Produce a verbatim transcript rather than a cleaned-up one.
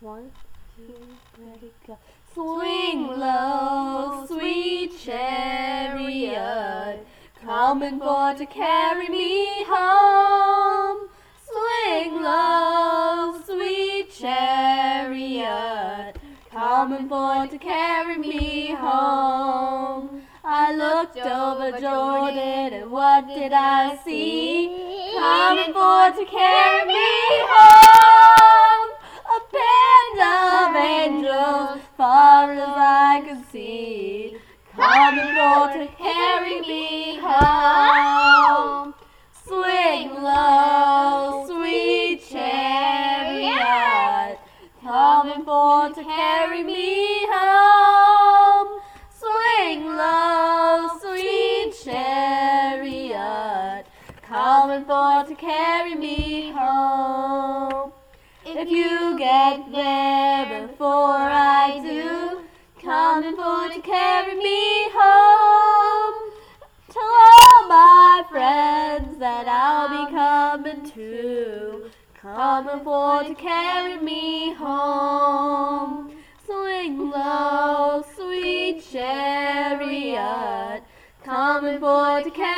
One, two, ready, go. Swing low, sweet chariot, coming for to carry me home. Swing low, sweet chariot, coming for to carry me home. I looked over Jordan, and what did I see? Coming for to carry me home. A band of angels, far as I could see, coming for to carry me home. Swing low, sweet chariot, coming for to carry me home. Swing low, sweet chariot, coming for to carry me home. If you get there before I do, coming for to carry me home. Tell all my friends that I'll be coming too, coming for to carry me home. Swing low, sweet chariot, coming for to carry